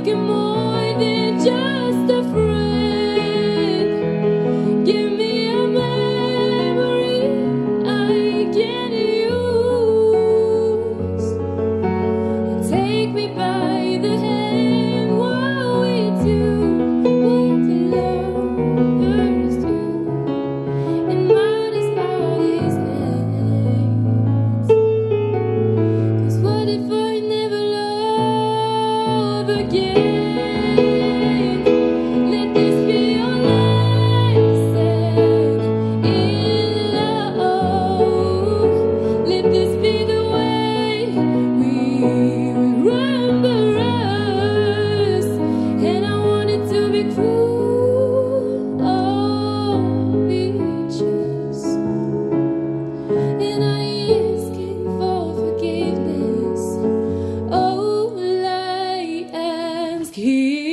you're more than just a friend. Give me a memory I can use. Take me by the hand while we do what lovers do, and modest bodies hands. 'Cause what if I never love again? Let this be your lesson in love. Let this be the way we remember us. And I want it to be cruel or be just. And I asking for forgiveness. All I ask here.